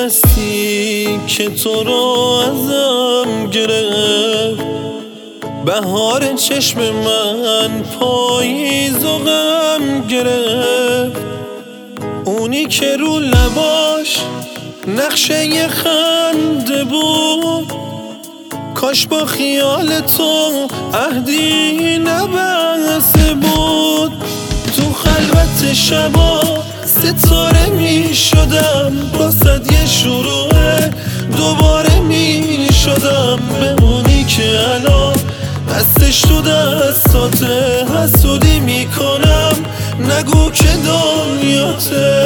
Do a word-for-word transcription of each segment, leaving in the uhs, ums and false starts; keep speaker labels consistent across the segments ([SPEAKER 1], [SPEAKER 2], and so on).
[SPEAKER 1] دستی که تو رو ازم گرفت، بهار چشم من پاییز و غم گرفت. اونی که رو لباش نقشه ی خنده بود، کاش با خیال تو عهدی نبسته بود. تو خلوت شبا ستاره می شدم، باست یه شروع دوباره می شدم. بمونی که الان دستش تو دستاته، حسودی می کنم نگو که دنیاته.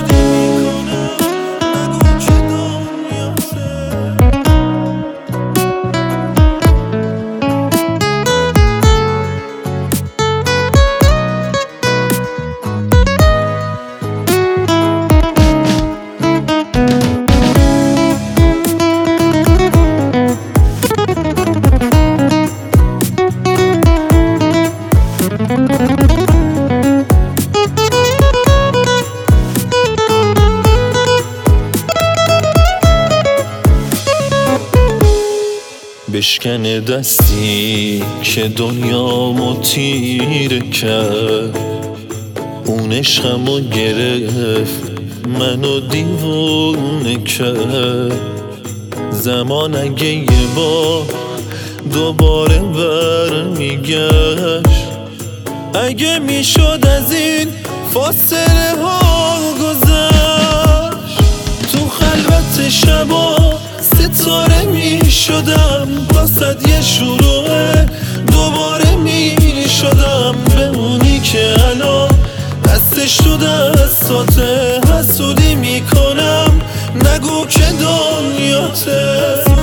[SPEAKER 1] بشکنه دستی که دنیامو تیره کرد، اون عشقمو گرفت منو دیوونه کرد. زمان اگه یه بار دوباره برمیگشت، اگه میشد از این فاصله ها گذشت. تو خلوت شبا ستاره می شدم، باست یه شروع دوباره می شدم. بمونی که الان دستش تو دستاته، حسودی می کنم نگو که دنیاته.